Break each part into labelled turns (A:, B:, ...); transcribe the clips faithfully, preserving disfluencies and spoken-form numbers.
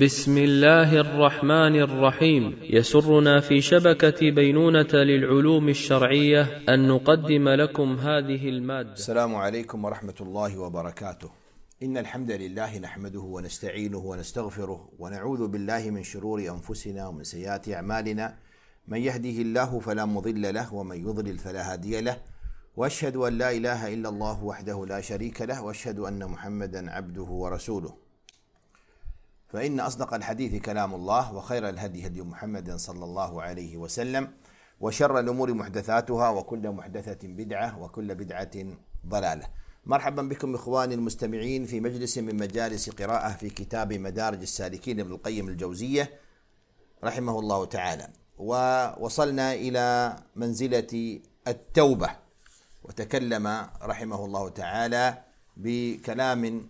A: بسم الله الرحمن الرحيم. يسرنا في شبكة بينونة للعلوم الشرعية أن نقدم لكم هذه المادة.
B: السلام عليكم ورحمة الله وبركاته. إن الحمد لله نحمده ونستعينه ونستغفره ونعوذ بالله من شرور أنفسنا ومن سيئات أعمالنا، من يهده الله فلا مضل له ومن يضلل فلا هادي له، وأشهد أن لا إله إلا الله وحده لا شريك له، وأشهد أن محمدا عبده ورسوله. فإن أصدق الحديث كلام الله، وخير الهدي هدي محمد صلى الله عليه وسلم، وشر الأمور محدثاتها، وكل محدثة بدعة، وكل بدعة ضلالة. مرحبا بكم إخواني المستمعين في مجلس من مجالس قراءة في كتاب مدارج السالكين ابن القيم الجوزية رحمه الله تعالى، ووصلنا إلى منزلة التوبة، وتكلم رحمه الله تعالى بكلام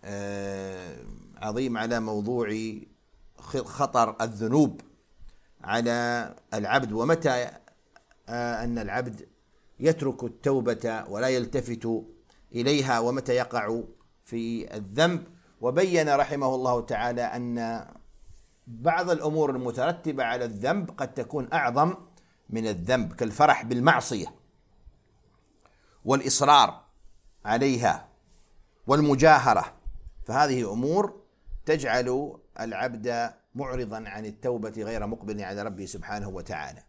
B: عظيم على موضوع خطر الذنوب على العبد، ومتى أن العبد يترك التوبة ولا يلتفت إليها، ومتى يقع في الذنب. وبين رحمه الله تعالى أن بعض الأمور المترتبة على الذنب قد تكون أعظم من الذنب، كالفرح بالمعصية والإصرار عليها والمجاهرة، فهذه أمور تجعل العبد معرضا عن التوبة غير مقبل على ربه سبحانه وتعالى.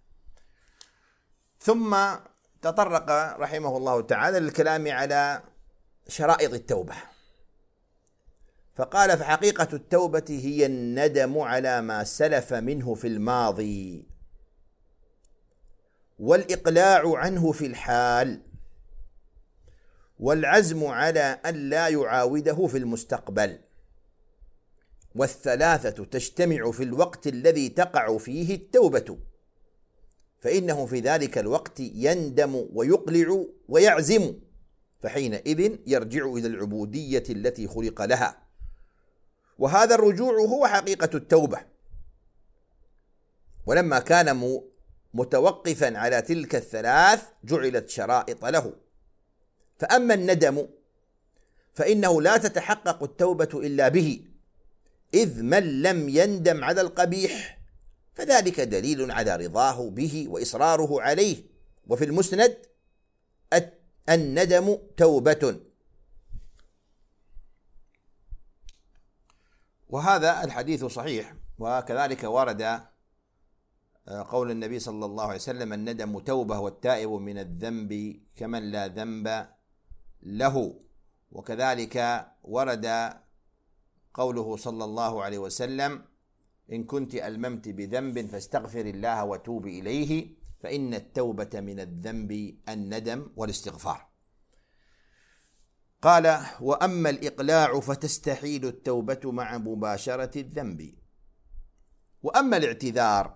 B: ثم تطرق رحمه الله تعالى للكلام على شرائط التوبة، فقال: فحقيقة التوبة هي الندم على ما سلف منه في الماضي، والإقلاع عنه في الحال، والعزم على أن لا يعاوده في المستقبل. والثلاثة تجتمع في الوقت الذي تقع فيه التوبة، فإنه في ذلك الوقت يندم ويقلع ويعزم، فحينئذ يرجع إلى العبودية التي خلق لها، وهذا الرجوع هو حقيقة التوبة. ولما كان متوقفا على تلك الثلاث جعلت شرائط له. فأما الندم فإنه لا تتحقق التوبة إلا به، إذ من لم يندم على القبيح فذلك دليل على رضاه به وإصراره عليه. وفي المسند: الندم توبة. وهذا الحديث صحيح، وكذلك ورد قول النبي صلى الله عليه وسلم: الندم توبة، والتائب من الذنب كمن لا ذنب له. وكذلك ورد قوله صلى الله عليه وسلم: إن كنت ألممت بذنب فاستغفر الله وتوب إليه، فإن التوبة من الذنب الندم والاستغفار. قال: وأما الإقلاع فتستحيل التوبة مع مباشرة الذنب. وأما الاعتذار،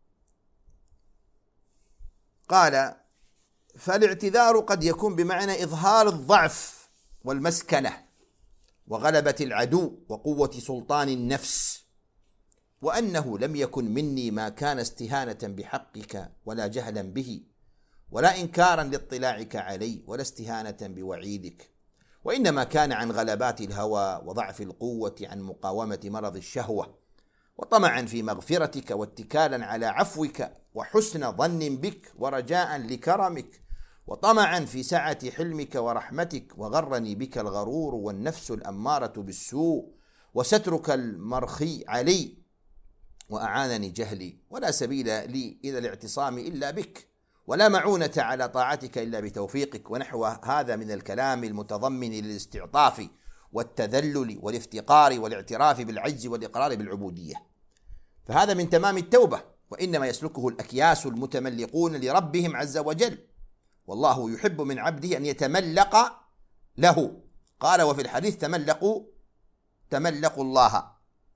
B: قال: فالاعتذار قد يكون بمعنى إظهار الضعف والمسكنة وغلبة العدو وقوة سلطان النفس، وأنه لم يكن مني ما كان استهانة بحقك ولا جهلا به، ولا إنكارا لاطلاعك علي، ولا استهانة بوعيدك، وإنما كان عن غلبات الهوى وضعف القوة، عن مقاومة مرض الشهوة، وطمعا في مغفرتك، واتكالا على عفوك، وحسن ظن بك، ورجاء لكرمك، وطمعا في سعة حلمك ورحمتك، وغرني بك الغرور والنفس الأمارة بالسوء، وسترك المرخي علي، وأعانني جهلي، ولا سبيل لي إلى الاعتصام إلا بك، ولا معونة على طاعتك إلا بتوفيقك، ونحو هذا من الكلام المتضمن للاستعطاف والتذلل والافتقار والاعتراف بالعجز والإقرار بالعبودية. فهذا من تمام التوبة، وإنما يسلكه الأكياس المتملقون لربهم عز وجل، والله يحب من عبده أن يتملق له. قال: وفي الحديث: تملقوا تملقوا الله.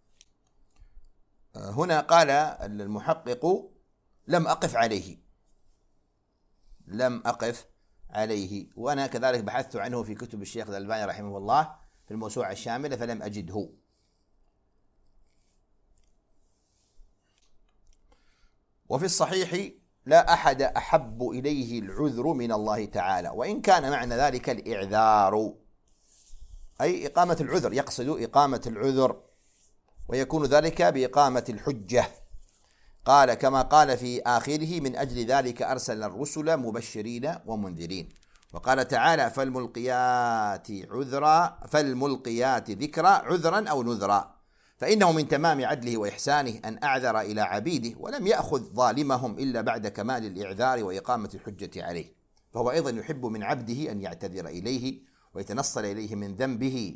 B: هنا قال المحقق: لم أقف عليه لم أقف عليه وأنا كذلك بحثت عنه في كتب الشيخ الألباني رحمه الله في الموسوعة الشاملة فلم أجده. وفي الصحيح: لا أحد أحب إليه العذر من الله تعالى، وإن كان معنى ذلك الإعذار، أي إقامة العذر، يقصد إقامة العذر. ويكون ذلك بإقامة الحجة. قال كما قال في آخره: من أجل ذلك أرسلنا الرسل مبشرين ومنذرين. وقال تعالى: فالملقيات عذرا فالملقيات ذكرا عذرا أو نذرا، فإنه من تمام عدله وإحسانه أن أعذر إلى عبيده ولم يأخذ ظالمهم إلا بعد كمال الإعذار وإقامة الحجة عليه، فهو أيضا يحب من عبده أن يعتذر إليه ويتنصل إليه من ذنبه.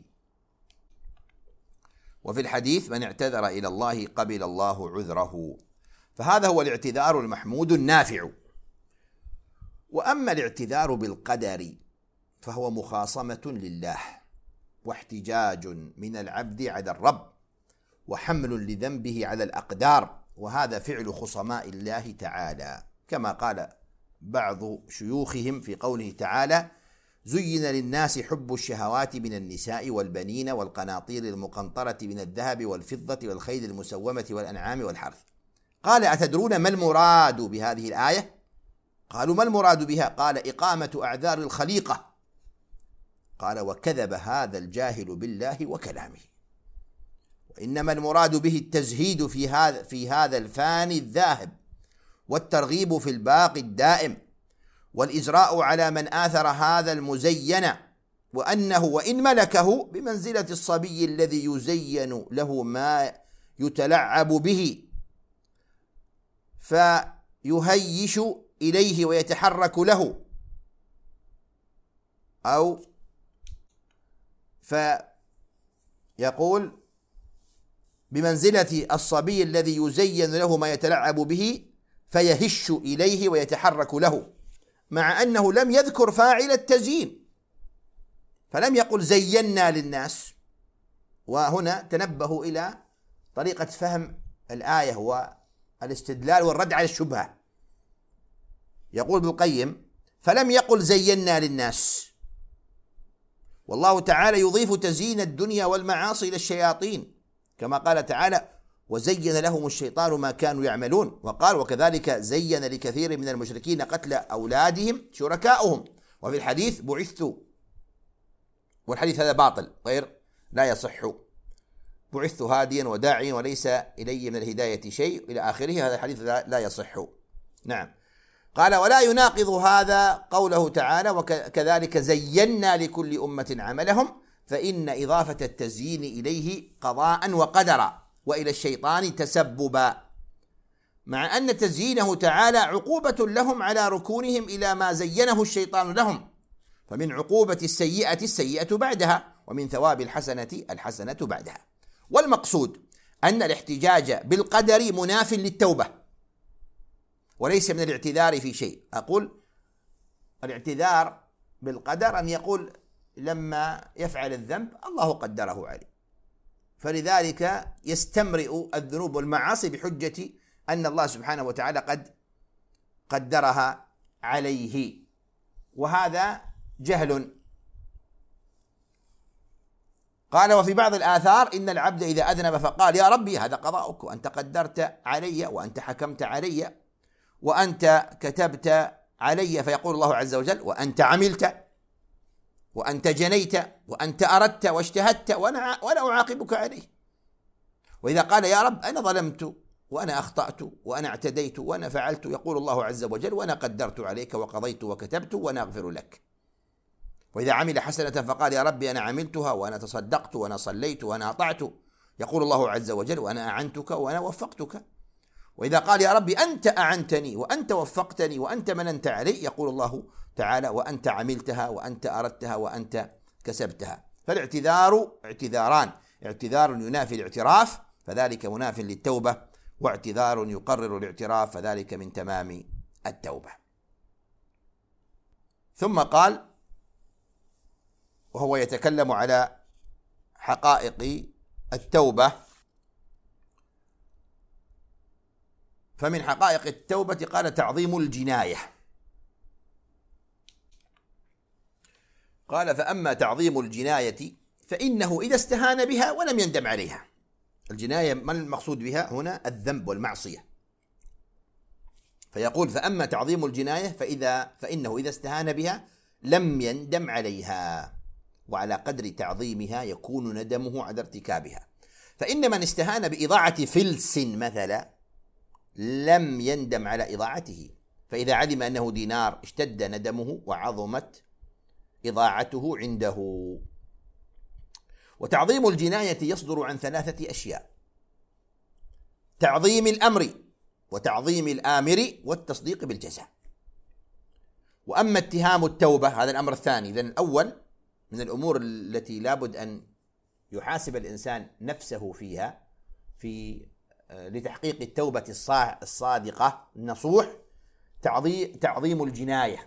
B: وفي الحديث: من اعتذر إلى الله قبل الله عذره. فهذا هو الاعتذار المحمود النافع. وأما الاعتذار بالقدر فهو مخاصمة لله واحتجاج من العبد على الرب وحمل لذنبه على الأقدار، وهذا فعل خصماء الله تعالى، كما قال بعض شيوخهم في قوله تعالى: زين للناس حب الشهوات من النساء والبنين والقناطير المقنطرة من الذهب والفضة والخيل المسومة والأنعام والحرث. قال: أتدرون ما المراد بهذه الآية؟ قالوا: ما المراد بها؟ قال: إقامة أعذار الخليقة. قال: وكذب هذا الجاهل بالله وكلامه، وإنما المراد به التزهيد في هذا في هذا الفاني الذاهب، والترغيب في الباقي الدائم، والإجراء على من آثر هذا المزين، وأنه وإن ملكه بمنزلة الصبي الذي يزين له ما يتلعب به فيهيش إليه ويتحرك له، أو فيقول بمنزلة الصبي الذي يزين له ما يتلعب به فيهش إليه ويتحرك له، مع أنه لم يذكر فاعل التزيين، فلم يقل زينا للناس. وهنا تنبهوا إلى طريقة فهم الآية والاستدلال والرد على الشبهة. يقول ابن القيم: فلم يقل زينا للناس، والله تعالى يضيف تزيين الدنيا والمعاصي إلى الشياطين، كما قال تعالى: وزين لهم الشيطان ما كانوا يعملون. وقال: وكذلك زين لكثير من المشركين قتل أولادهم شركاؤهم. وفي الحديث: بعثت، والحديث هذا باطل غير لا يصح، بعثت هاديا وداعيا وليس إلي من الهداية شيء إلى آخره. هذا الحديث لا يصح. نعم. قال: ولا يناقض هذا قوله تعالى: وكذلك زينا لكل أمة عملهم، فإن إضافة التزيين إليه قضاء وقدرا، وإلى الشيطان تسببا، مع أن تزيينه تعالى عقوبة لهم على ركونهم إلى ما زينه الشيطان لهم، فمن عقوبة السيئة السيئة بعدها، ومن ثواب الحسنة الحسنة بعدها. والمقصود أن الاحتجاج بالقدر مناف للتوبة، وليس من الاعتذار في شيء. أقول الاعتذار بالقدر أن يقول لما يفعل الذنب الله قدره عليه، فلذلك يستمرئ الذنوب والمعاصي بحجة أن الله سبحانه وتعالى قد قدرها عليه، وهذا جهل. قال: وفي بعض الآثار إن العبد إذا أذنب فقال: يا ربي هذا قضاؤك، وأنت قدرت علي، وأنت حكمت علي، وأنت كتبت علي، فيقول الله عز وجل: وأنت عملت، وأنت جنيت، وأنت أردت واجتهدت، وأنا وأنا أعاقبك عليه. وإذا قال: يا رب أنا ظلمت، وأنا أخطأت، وأنا اعتديت، وأنا فعلت، يقول الله عز وجل: وأنا قدرت عليك وقضيت وكتبت وأنا أغفر لك. وإذا عمل حسنة فقال: يا رب أنا عملتها، وأنا تصدقت، وأنا صليت، وأنا أطعت، يقول الله عز وجل: وأنا أعنتك وأنا وفقتك. وإذا قال: يا رب أنت أعنتني، وأنت وفقتني، وأنت مننت علي، يقول الله تعالى: وأنت عملتها، وأنت أردتها، وأنت كسبتها. فالاعتذار اعتذاران: اعتذار ينافي الاعتراف فذلك مناف للتوبة، واعتذار يقرر الاعتراف فذلك من تمام التوبة. ثم قال، وهو يتكلم على حقائق التوبة: فمن حقائق التوبة قال: تعظيم الجناية. قال: فأما تعظيم الجناية فإنه إذا استهان بها ولم يندم عليها. الجناية ما المقصود بها هنا؟ الذنب والمعصية. فيقول: فأما تعظيم الجناية فإذا فإنه إذا استهان بها لم يندم عليها، وعلى قدر تعظيمها يكون ندمه على ارتكابها. فإن من استهان بإضاعة فلس مثلا لم يندم على إضاعته، فإذا علم أنه دينار اشتد ندمه وعظمت إضاعته عنده. وتعظيم الجناية يصدر عن ثلاثة أشياء: تعظيم الأمر، وتعظيم الآمر، والتصديق بالجزاء. وأما اتهام التوبة هذا الأمر الثاني. إذن الأول من الأمور التي لابد أن يحاسب الإنسان نفسه فيها في لتحقيق التوبة الصادقة النصوح تعظيم الجناية.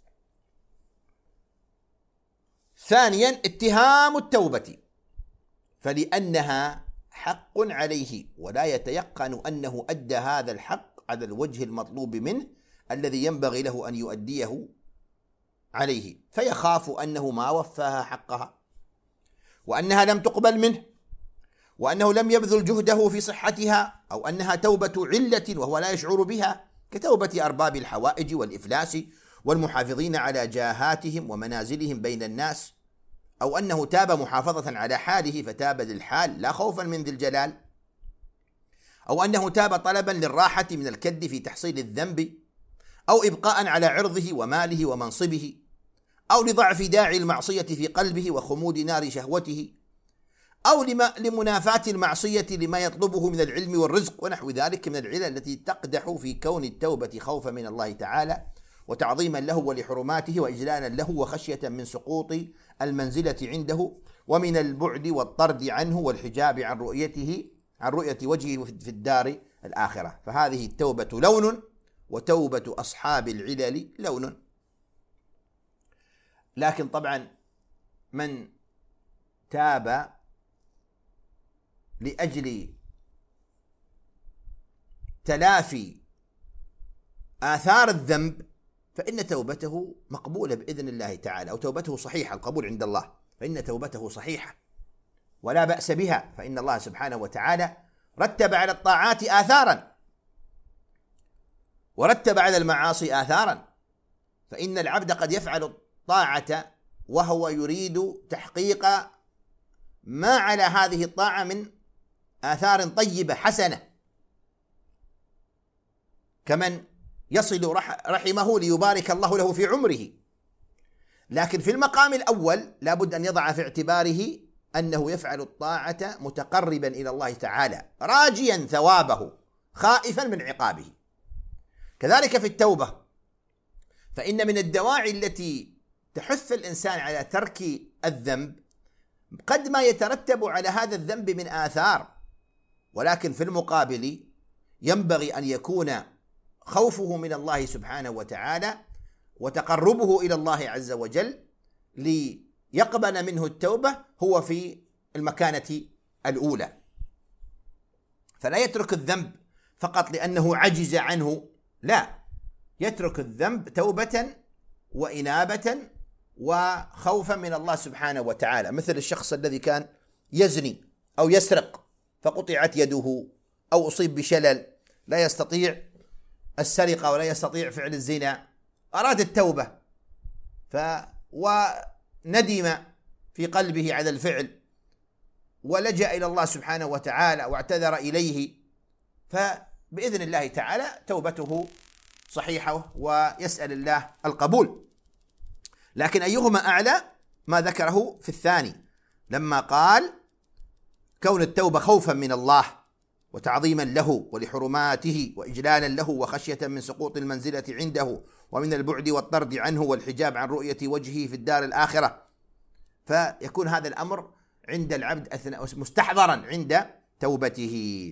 B: ثانيا اتهام التوبة، فلأنها حق عليه ولا يتيقن أنه أدى هذا الحق على الوجه المطلوب منه الذي ينبغي له أن يؤديه عليه، فيخاف أنه ما وفاها حقها، وأنها لم تقبل منه، وأنه لم يبذل جهده في صحتها، أو أنها توبة علة وهو لا يشعر بها، كتوبة أرباب الحوائج والإفلاس والمحافظين على جاهاتهم ومنازلهم بين الناس، أو أنه تاب محافظة على حاله فتاب للحال لا خوفا من ذي الجلال، أو أنه تاب طلبا للراحة من الكد في تحصيل الذنب، أو إبقاء على عرضه وماله ومنصبه، أو لضعف داعي المعصية في قلبه وخمود نار شهوته، أو لمنافاة المعصية لما يطلبه من العلم والرزق ونحو ذلك من العلل التي تقدح في كون التوبة خوفا من الله تعالى وتعظيما له ولحرماته وإجلالا له وخشية من سقوط المنزلة عنده ومن البعد والطرد عنه والحجاب عن رؤيته عن رؤية وجهه في الدار الآخرة. فهذه التوبة لون، وتوبة أصحاب العلل لون. لكن طبعا من تاب لأجل تلافي آثار الذنب فإن توبته مقبولة بإذن الله تعالى، أو توبته صحيحة، القبول عند الله، فإن توبته صحيحة ولا بأس بها، فإن الله سبحانه وتعالى رتب على الطاعات آثارا ورتب على المعاصي آثارا، فإن العبد قد يفعل الطاعة وهو يريد تحقيق ما على هذه الطاعة من آثار طيبة حسنة، كمن يصل رحمه ليبارك الله له في عمره. لكن في المقام الأول لابد أن يضع في اعتباره أنه يفعل الطاعة متقربا إلى الله تعالى راجيا ثوابه خائفا من عقابه. كذلك في التوبة، فإن من الدواعي التي تحث الإنسان على ترك الذنب قد ما يترتب على هذا الذنب من آثار، ولكن في المقابل ينبغي أن يكون خوفه من الله سبحانه وتعالى وتقربه إلى الله عز وجل ليقبل منه التوبة هو في المكانة الأولى، فلا يترك الذنب فقط لأنه عجز عنه، لا، يترك الذنب توبة وإنابة وخوفا من الله سبحانه وتعالى، مثل الشخص الذي كان يزني أو يسرق فقطعت يده أو أصيب بشلل لا يستطيع السرقة ولا يستطيع فعل الزنا، أراد التوبة ف وندم في قلبه على الفعل ولجأ إلى الله سبحانه وتعالى واعتذر إليه، فبإذن الله تعالى توبته صحيحة ويسأل الله القبول. لكن أيهما أعلى؟ ما ذكره في الثاني لما قال كون التوبة خوفا من الله وتعظيما له ولحرماته وإجلالا له وخشية من سقوط المنزلة عنده ومن البعد والطرد عنه والحجاب عن رؤية وجهه في الدار الآخرة، فيكون هذا الأمر عند العبد أثناء مستحضرا عند توبته.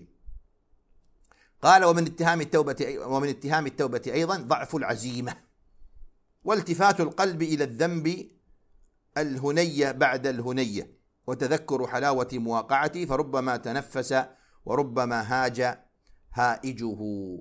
B: قال ومن اتهام التوبة ومن اتهام التوبة أيضا ضعف العزيمة والتفات القلب إلى الذنب الهنية بعد الهنية وتذكر حلاوة مواقعته، فربما تنفس وربما هاج هائجه.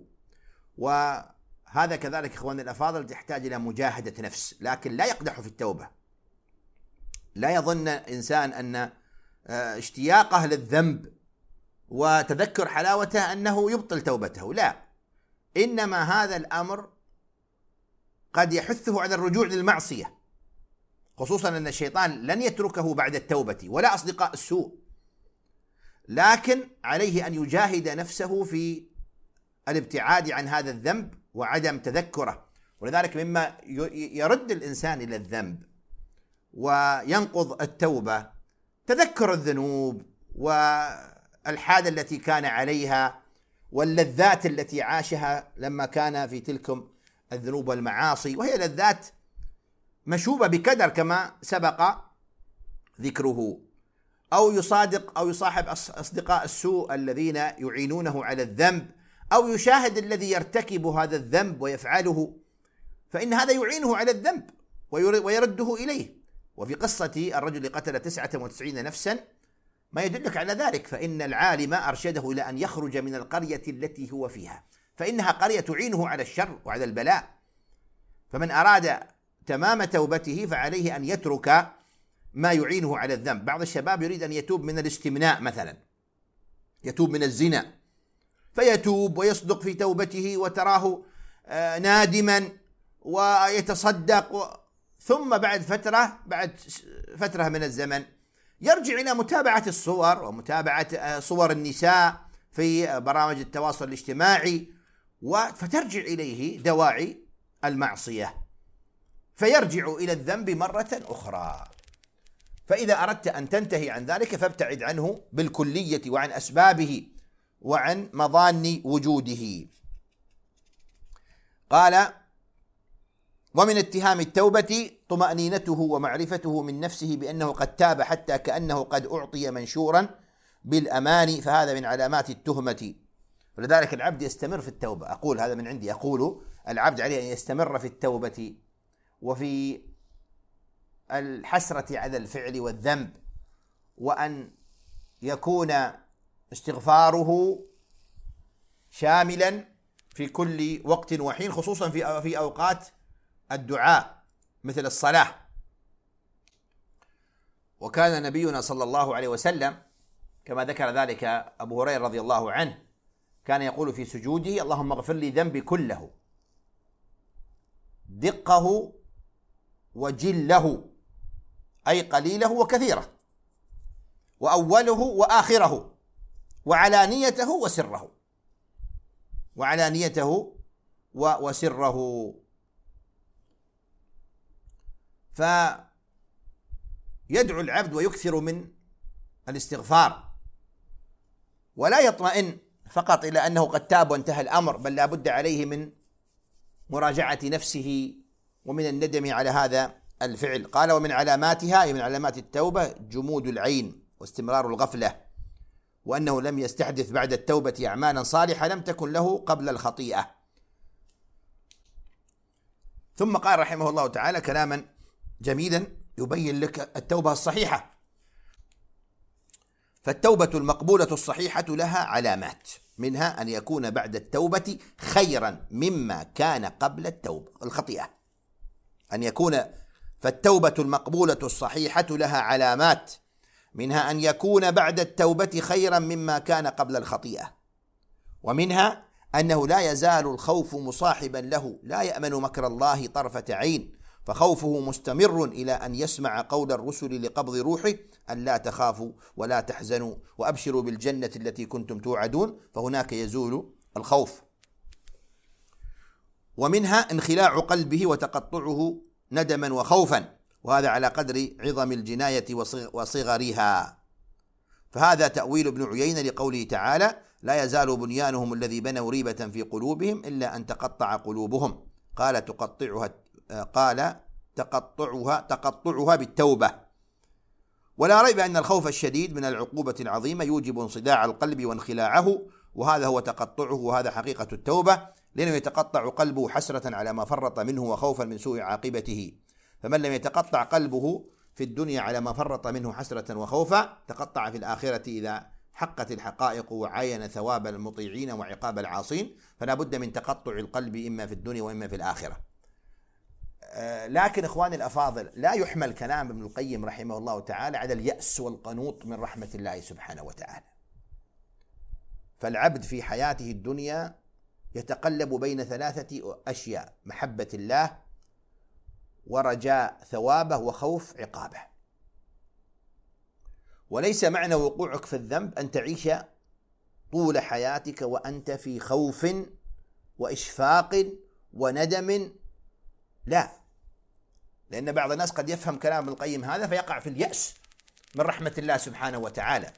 B: وهذا كذلك إخواني الأفاضل تحتاج إلى مجاهدة نفس، لكن لا يقدح في التوبة. لا يظن إنسان أن اشتياقه للذنب وتذكر حلاوته أنه يبطل توبته، لا، إنما هذا الأمر قد يحثه على الرجوع للمعصية، خصوصا أن الشيطان لن يتركه بعد التوبة ولا أصدقاء السوء، لكن عليه أن يجاهد نفسه في الابتعاد عن هذا الذنب وعدم تذكره. ولذلك مما يرد الإنسان إلى الذنب وينقض التوبة تذكر الذنوب والحالة التي كان عليها واللذات التي عاشها لما كان في تلكم الذنوب والمعاصي، وهي لذات مشوبة بكدر كما سبق ذكره، أو يصادق أو يصاحب أصدقاء السوء الذين يعينونه على الذنب، أو يشاهد الذي يرتكب هذا الذنب ويفعله، فإن هذا يعينه على الذنب ويرده إليه. وفي قصة الرجل قتل تسعة وتسعين نفسا ما يدلك على ذلك، فإن العالم أرشده إلى أن يخرج من القرية التي هو فيها، فإنها قرية تعينه على الشر وعلى البلاء. فمن أراد تمام توبته فعليه أن يترك ما يعينه على الذنب. بعض الشباب يريد أن يتوب من الاستمناء مثلا، يتوب من الزنا، فيتوب ويصدق في توبته وتراه نادما ويتصدق، ثم بعد فترة بعد فترة من الزمن يرجع إلى متابعة الصور ومتابعة صور النساء في برامج التواصل الاجتماعي، فترجع إليه دواعي المعصية فيرجع إلى الذنب مرة أخرى. فإذا أردت أن تنتهي عن ذلك فابتعد عنه بالكلية وعن أسبابه وعن مظان وجوده. قال: ومن اتهام التوبة طمأنينته ومعرفته من نفسه بأنه قد تاب حتى كأنه قد أعطي منشورا بالأمان، فهذا من علامات التهمة. ولذلك العبد يستمر في التوبة. أقول هذا من عندي، أقول العبد عليه أن يستمر في التوبة وفي الحسرة على الفعل والذنب، وأن يكون استغفاره شاملا في كل وقت وحين، خصوصا في في أوقات الدعاء مثل الصلاة. وكان نبينا صلى الله عليه وسلم كما ذكر ذلك أبو هريرة رضي الله عنه كان يقول في سجوده: اللهم اغفر لي ذنبي كله دقه وجله، أي قليله وكثيره، وأوله وآخره، وعلانيته وسره، وعلانيته وسره. فيدعو العبد ويكثر من الاستغفار، ولا يطمئن فقط إلى أنه قد تاب وانتهى الأمر، بل لا بد عليه من مراجعة نفسه ومن الندم على هذا الفعل. قال: ومن علاماتها، من علامات التوبة، جمود العين واستمرار الغفلة، وأنه لم يستحدث بعد التوبة أعمالا صالحة لم تكن له قبل الخطيئة. ثم قال رحمه الله تعالى كلاما جميلا يبين لك التوبة الصحيحة. فالتوبة المقبولة الصحيحة لها علامات، منها أن يكون بعد التوبة خيرا مما كان قبل التوبة الخطيئة. أن يكون فالتوبة المقبولة الصحيحة لها علامات، منها أن يكون بعد التوبة خيرا مما كان قبل الخطيئة، ومنها أنه لا يزال الخوف مصاحبا له، لا يأمن مكر الله طرفة عين، فخوفه مستمر إلى أن يسمع قول الرسل لقبض روحه: أن لا تخافوا ولا تحزنوا وأبشروا بالجنة التي كنتم توعدون، فهناك يزول الخوف. ومنها انخلاع قلبه وتقطعه ندما وخوفا، وهذا على قدر عظم الجناية وصغرها. فهذا تأويل ابن عيينة لقوله تعالى: لا يزال بنيانهم الذي بنوا ريبة في قلوبهم إلا أن تقطع قلوبهم. قال تقطعها قال تقطعها تقطعها بالتوبة. ولا ريب أن الخوف الشديد من العقوبة العظيمة يوجب انصداع القلب وانخلاعه، وهذا هو تقطعه، وهذا حقيقة التوبة، لأنه يتقطع قلبه حسرة على ما فرط منه وخوفا من سوء عاقبته. فمن لم يتقطع قلبه في الدنيا على ما فرط منه حسرة وخوفا، تقطع في الآخرة إذا حقت الحقائق وعاين ثواب المطيعين وعقاب العاصين. فلا بد من تقطع القلب إما في الدنيا وإما في الآخرة. لكن إخواني الأفاضل، لا يحمل كلام ابن القيم رحمه الله تعالى على اليأس والقنوط من رحمة الله سبحانه وتعالى. فالعبد في حياته الدنيا يتقلب بين ثلاثة أشياء: محبة الله، ورجاء ثوابه، وخوف عقابه. وليس معنى وقوعك في الذنب أن تعيش طول حياتك وأنت في خوف وإشفاق وندم، لا، لأن بعض الناس قد يفهم كلام ابن القيم هذا فيقع في اليأس من رحمة الله سبحانه وتعالى،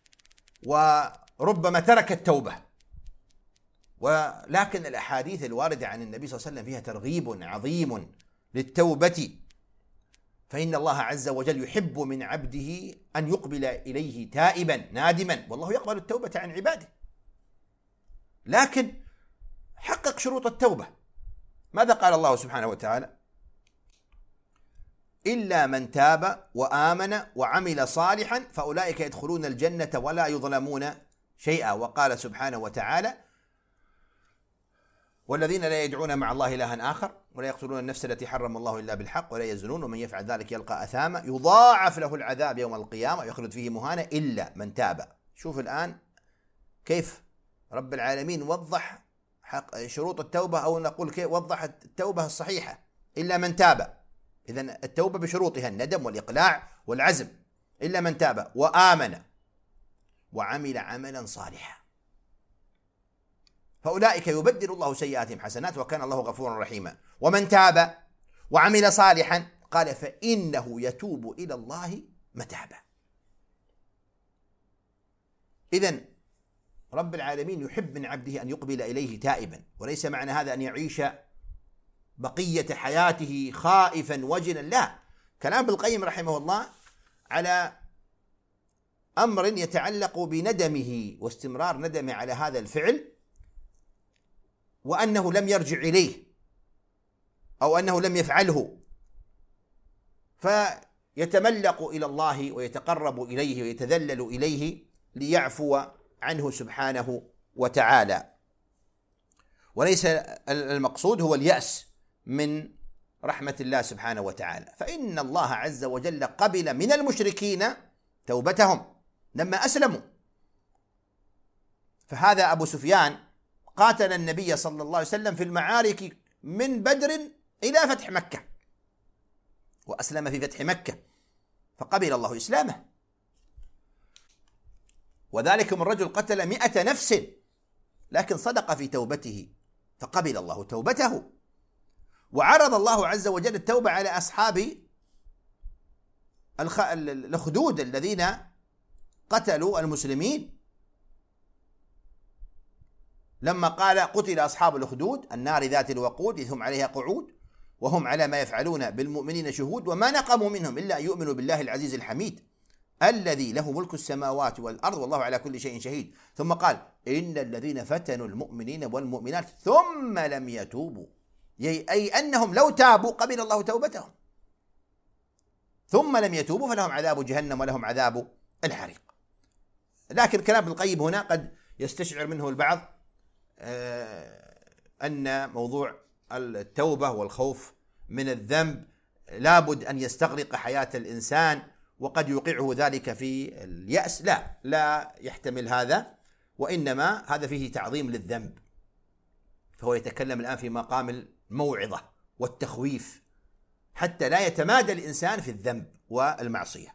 B: وربما ترك التوبة. ولكن الأحاديث الواردة عن النبي صلى الله عليه وسلم فيها ترغيب عظيم للتوبة، فإن الله عز وجل يحب من عبده أن يقبل إليه تائبا نادما، والله يقبل التوبة عن عباده، لكن حقق شروط التوبة. ماذا قال الله سبحانه وتعالى؟ إلا من تاب وآمن وعمل صالحا فأولئك يدخلون الجنة ولا يظلمون شيئا. وقال سبحانه وتعالى: والذين لا يدعون مع الله إلها آخر ولا يقتلون النفس التي حرم الله إلا بالحق ولا يزنون ومن يفعل ذلك يلقى أثاما يضاعف له العذاب يوم القيامة ويخلد فيه مهانا إلا من تاب. شوف الآن كيف رب العالمين وضح حق شروط التوبة، أو نقول كيف وضح التوبة الصحيحة. إلا من تاب، إذن التوبة بشروطها الندم والإقلاع والعزم. إلا من تاب وآمن وعمل عملا صالحا فأولئك يبدل الله سيئاتهم حسنات وكان الله غفورا رحيما. ومن تاب وعمل صالحا قال فإنه يتوب إلى الله متابا. إذن رب العالمين يحب من عبده أن يقبل إليه تائبا، وليس معنى هذا أن يعيش بقية حياته خائفا وجلا، لا. كلام ابن القيم رحمه الله على أمر يتعلق بندمه واستمرار ندمه على هذا الفعل، وأنه لم يرجع إليه أو أنه لم يفعله، فيتملق إلى الله ويتقرب إليه ويتذلل إليه ليعفو عنه سبحانه وتعالى. وليس المقصود هو اليأس من رحمة الله سبحانه وتعالى، فإن الله عز وجل قبل من المشركين توبتهم لما أسلموا. فهذا أبو سفيان قاتل النبي صلى الله عليه وسلم في المعارك من بدر إلى فتح مكة، وأسلم في فتح مكة فقبل الله إسلامه. وذلك من رجل قتل مئة نفس لكن صدق في توبته فقبل الله توبته. وعرض الله عز وجل التوبة على أصحاب الأخدود الذين قتلوا المسلمين، لما قال قتل أصحاب الأخدود النار ذات الوقود إذ هم عليها قعود وهم على ما يفعلون بالمؤمنين شهود وما نقموا منهم إلا أن يؤمنوا بالله العزيز الحميد الذي له ملك السماوات والأرض والله على كل شيء شهيد. ثم قال إن الذين فتنوا المؤمنين والمؤمنات ثم لم يتوبوا، أي أنهم لو تابوا قبل الله توبتهم، ثم لم يتوبوا فلهم عذاب جهنم ولهم عذاب الحريق. لكن كلام ابن القيم هنا قد يستشعر منه البعض أن موضوع التوبة والخوف من الذنب لابد أن يستغرق حياة الإنسان وقد يوقعه ذلك في اليأس. لا لا يحتمل هذا، وإنما هذا فيه تعظيم للذنب، فهو يتكلم الآن في مقام الموعظة والتخويف حتى لا يتمادى الإنسان في الذنب والمعصية.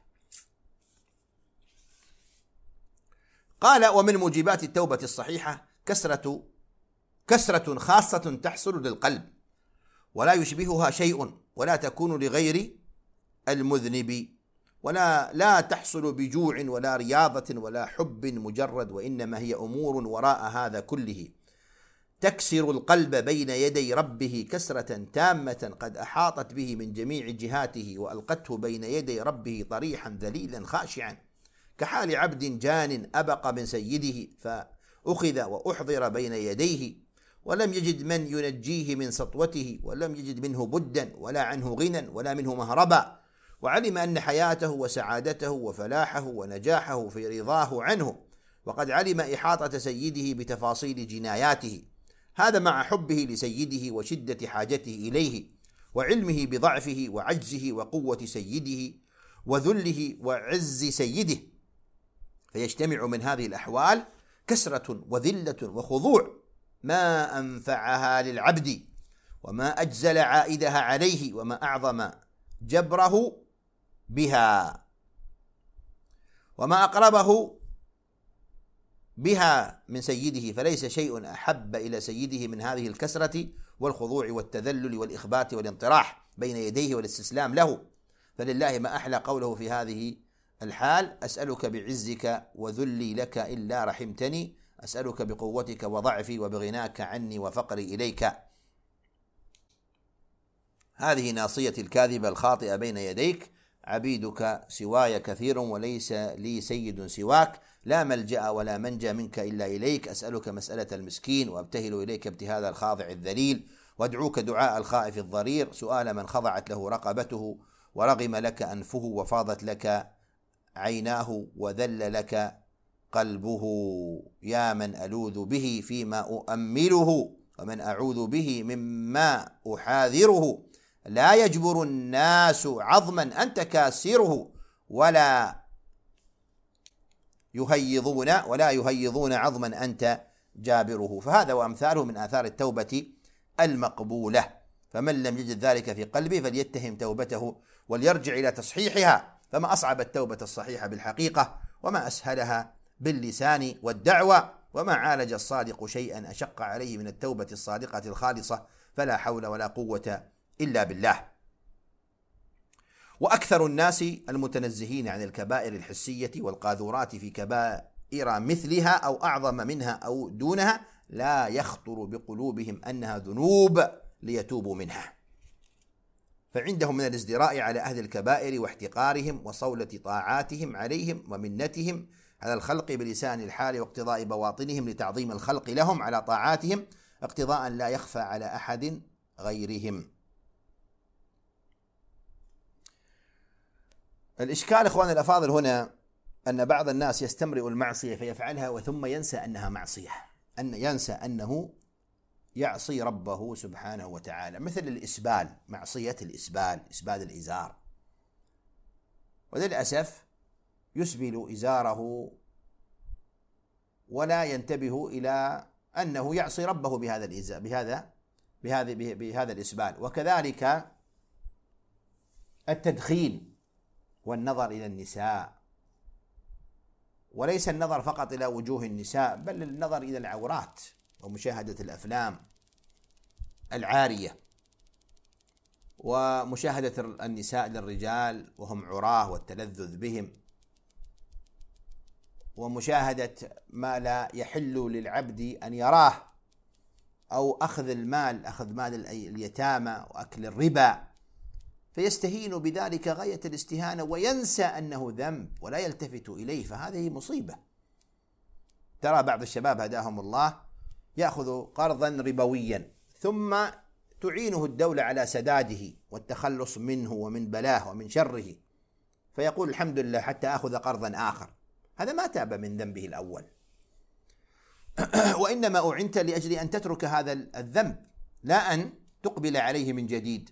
B: قال ومن موجبات التوبة الصحيحة كسرة كسرة خاصة تحصل للقلب ولا يشبهها شيء ولا تكون لغير المذنب، ولا لا تحصل بجوع ولا رياضة ولا حب مجرد، وإنما هي أمور وراء هذا كله تكسر القلب بين يدي ربه كسرة تامة قد أحاطت به من جميع جهاته وألقته بين يدي ربه طريحا ذليلا خاشعا كحال عبد جان أبق من سيده فأخذ وأحضر بين يديه ولم يجد من ينجيه من سطوته ولم يجد منه بدا ولا عنه غنى ولا منه مهربا، وعلم أن حياته وسعادته وفلاحه ونجاحه في رضاه عنه، وقد علم إحاطة سيده بتفاصيل جناياته، هذا مع حبه لسيده وشدة حاجته إليه وعلمه بضعفه وعجزه وقوة سيده وذله وعز سيده، فيجتمع من هذه الأحوال كسرة وذلة وخضوع ما أنفعها للعبد وما أجزل عائدها عليه وما أعظم جبره بها. وما أقربه بها من سيده، فليس شيء أحب إلى سيده من هذه الكسرة والخضوع والتذلل والإخبات والانطراح بين يديه والاستسلام له. فلله ما أحلى قوله في هذه الحال: أسألك بعزك وذلي لك إلا رحمتني، أسألك بقوتك وضعفي وبغناك عني وفقري إليك. هذه ناصيتي الكاذبة الخاطئة بين يديك، عبيدك سواي كثير وليس لي سيد سواك، لا ملجأ ولا منجى منك إلا إليك، أسألك مسألة المسكين وأبتهل إليك ابتهال الخاضع الذليل، وادعوك دعاء الخائف الضرير، سؤال من خضعت له رقبته ورغم لك أنفه وفاضت لك عيناه وذل لك قلبه، يا من ألوذ به فيما أؤمله ومن أعوذ به مما أحاذره، لا يجبر الناس عظما أنت كاسره ولا يهيضون ولا يهيضون عظما أنت جابره. فهذا وأمثاله من آثار التوبة المقبولة، فمن لم يجد ذلك في قلبه فليتهم توبته وليرجع إلى تصحيحها، فما أصعب التوبة الصحيحة بالحقيقة، وما أسهلها باللسان والدعوة، وما عالج الصادق شيئا أشق عليه من التوبة الصادقة الخالصة، فلا حول ولا قوة إلا بالله. وأكثر الناس المتنزهين عن الكبائر الحسية والقاذورات في كبائر مثلها أو أعظم منها أو دونها لا يخطر بقلوبهم أنها ذنوب ليتوبوا منها، فعندهم من الازدراء على أهل الكبائر واحتقارهم وصولة طاعاتهم عليهم ومنتهم على الخلق بلسان الحال واقتضاء بواطنهم لتعظيم الخلق لهم على طاعاتهم اقتضاء لا يخفى على أحد غيرهم. الإشكال إخواني الأفاضل هنا أن بعض الناس يستمرئ المعصية فيفعلها وثم ينسى أنها معصية، أن ينسى أنه يعصي ربه سبحانه وتعالى، مثل الإسبال، معصية الإسبال، إسبال الإزار، وللأسف يسبل إزاره ولا ينتبه إلى أنه يعصي ربه بهذا الإزار بهذا بهذا بهذا الإسبال. وكذلك التدخين والنظر إلى النساء، وليس النظر فقط إلى وجوه النساء بل النظر إلى العورات ومشاهدة الأفلام العارية ومشاهدة النساء للرجال وهم عراه والتلذذ بهم، ومشاهدة ما لا يحل للعبد أن يراه، أو أخذ المال أخذ مال اليتامى وأكل الربا، فيستهين بذلك غاية الاستهانة وينسى أنه ذنب ولا يلتفت إليه، فهذه مصيبة. ترى بعض الشباب هداهم الله يأخذ قرضا ربويا ثم تعينه الدولة على سداده والتخلص منه ومن بلاه ومن شره، فيقول الحمد لله حتى أخذ قرضا آخر. هذا ما تاب من ذنبه الأول وإنما أعنت لأجل أن تترك هذا الذنب لا أن تقبل عليه من جديد،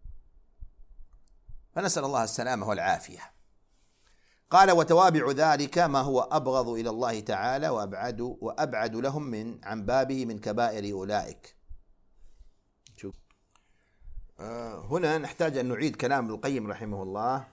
B: فنسأل الله السلامة والعافية. قال: وتوابع ذلك ما هو أبغض إلى الله تعالى وأبعد, وأبعد لهم من عن بابه من كبائر أولئك. شوف آه هنا نحتاج أن نعيد كلام ابن القيم رحمه الله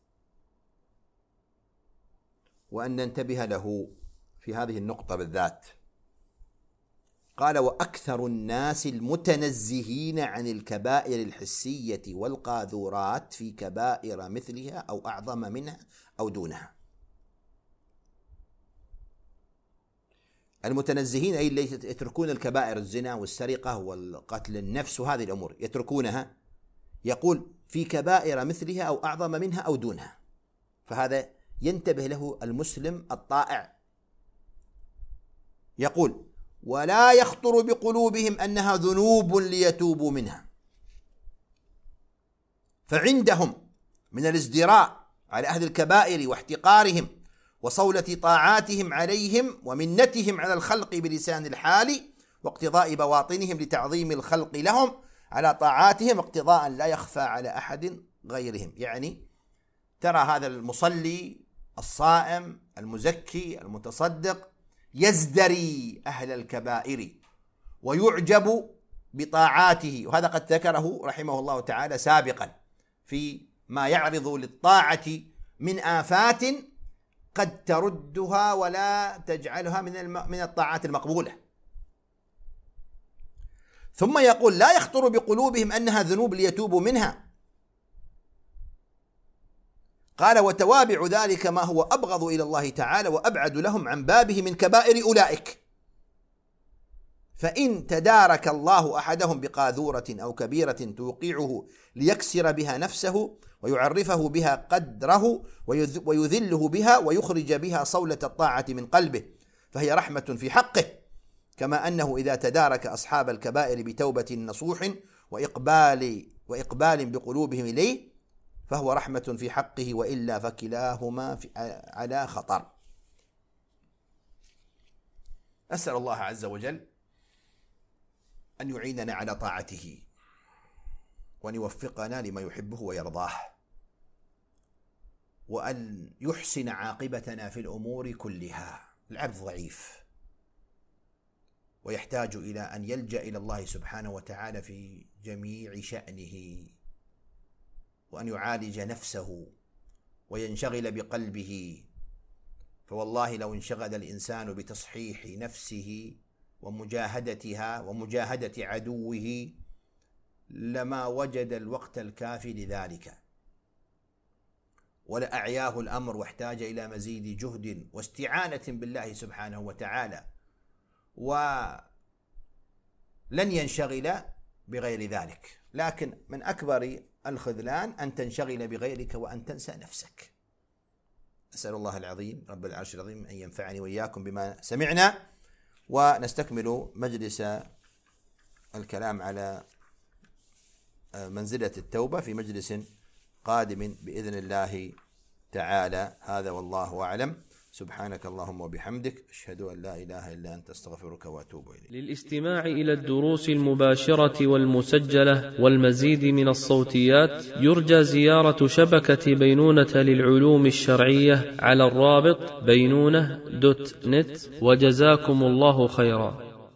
B: وأن ننتبه له في هذه النقطة بالذات. قال: وأكثر الناس المتنزهين عن الكبائر الحسية والقاذورات في كبائر مثلها أو أعظم منها أو دونها. المتنزهين أي اللي يتركون الكبائر، الزنا والسرقة والقتل النفس وهذه الأمور يتركونها، يقول في كبائر مثلها أو أعظم منها أو دونها، فهذا ينتبه له المسلم الطائع. يقول: ولا يخطر بقلوبهم أنها ذنوب ليتوبوا منها، فعندهم من الازدراء على أهل الكبائر واحتقارهم وصولة طاعاتهم عليهم ومنتهم على الخلق بلسان الحال واقتضاء بواطنهم لتعظيم الخلق لهم على طاعاتهم اقتضاء لا يخفى على أحد غيرهم. يعني ترى هذا المصلي الصائم المزكي المتصدق يزدري أهل الكبائر ويعجب بطاعاته، وهذا قد ذكره رحمه الله تعالى سابقا في ما يعرض للطاعة من آفات قد تردها ولا تجعلها من من الطاعات المقبولة. ثم يقول لا يخطر بقلوبهم أنها ذنوب ليتوبوا منها. قال وتوابع ذلك ما هو أبغض إلى الله تعالى وأبعد لهم عن بابه من كبائر أولئك. فإن تدارك الله أحدهم بقاذورة أو كبيرة توقعه ليكسر بها نفسه ويعرفه بها قدره ويذله بها ويخرج بها صولة الطاعة من قلبه فهي رحمة في حقه، كما أنه إذا تدارك أصحاب الكبائر بتوبة نصوح وإقبال وإقبال بقلوبهم إليه فهو رحمة في حقه، وإلا فكلاهما على خطر. أسأل الله عز وجل أن يعيننا على طاعته وأن يوفقنا لما يحبه ويرضاه، وأن يحسن عاقبتنا في الأمور كلها. العبد ضعيف ويحتاج إلى أن يلجأ إلى الله سبحانه وتعالى في جميع شأنه، وأن يعالج نفسه وينشغل بقلبه. فوالله لو انشغل الإنسان بتصحيح نفسه ومجاهدتها ومجاهدة عدوه لما وجد الوقت الكافي لذلك، ولأعياه الأمر واحتاج إلى مزيد جهد واستعانة بالله سبحانه وتعالى، ولن ينشغل بغير ذلك. لكن من أكبر الخذلان أن تنشغل بغيرك وأن تنسى نفسك. أسأل الله العظيم رب العرش العظيم أن ينفعني وإياكم بما سمعنا، ونستكمل مجلس الكلام على منزلة التوبة في مجلس قادم بإذن الله تعالى. هذا والله أعلم. سبحانك اللهم وبحمدك، أشهد أن لا إله إلا أنت، أستغفرك وأتوب إليك.
A: للاستماع إلى الدروس المباشرة والمسجلة والمزيد من الصوتيات يرجى زيارة شبكة بينونة للعلوم الشرعية على الرابط بينونة دوت نت، وجزاكم الله خيرا.